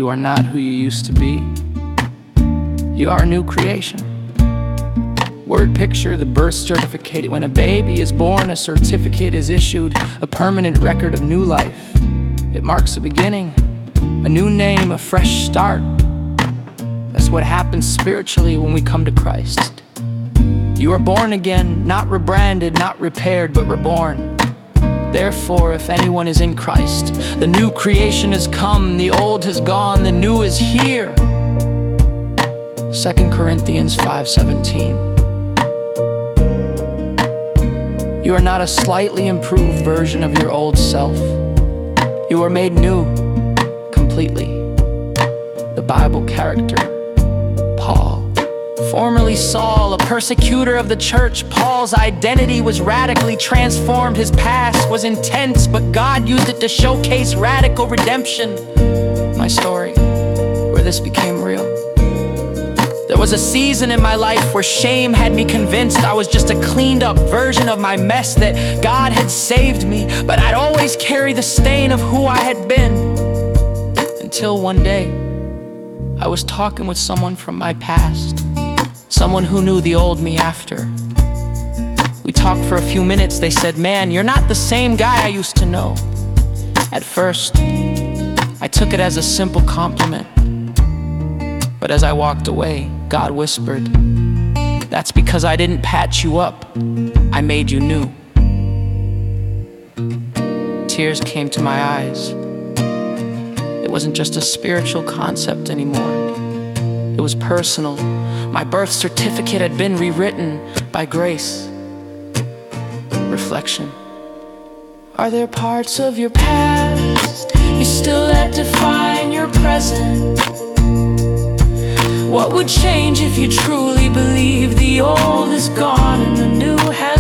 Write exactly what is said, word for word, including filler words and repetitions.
You are not who you used to be. You are a new creation. Word picture, the birth certificate. When a baby is born, a certificate is issued, a permanent record of new life. It marks a beginning, a new name, a fresh start. That's what happens spiritually when we come to Christ. You are born again, not rebranded, not repaired, but reborn. Therefore, if anyone is in Christ, the new creation has come, the old has gone, the new is here. Second Corinthians five seventeen. You are not a slightly improved version of your old self. You are made new, completely. The Bible character, Paul. Formerly Saul, a persecutor of the church, Paul's identity was radically transformed. His past was intense, but God used it to showcase radical redemption. My story, where this became real. There was a season in my life where shame had me convinced I was just a cleaned up version of my mess, that God had saved me, but I'd always carry the stain of who I had been. Until one day, I was talking with someone from my past. Someone who knew the old me after. We talked for a few minutes. They said, "Man, you're not the same guy I used to know." At first, I took it as a simple compliment. But as I walked away, God whispered, "That's because I didn't patch you up. I made you new." Tears came to my eyes. It wasn't just a spiritual concept anymore. It was personal. My birth certificate had been rewritten by grace. Reflection. Are there parts of your past you still let define your present? What would change if you truly believe the old is gone and the new has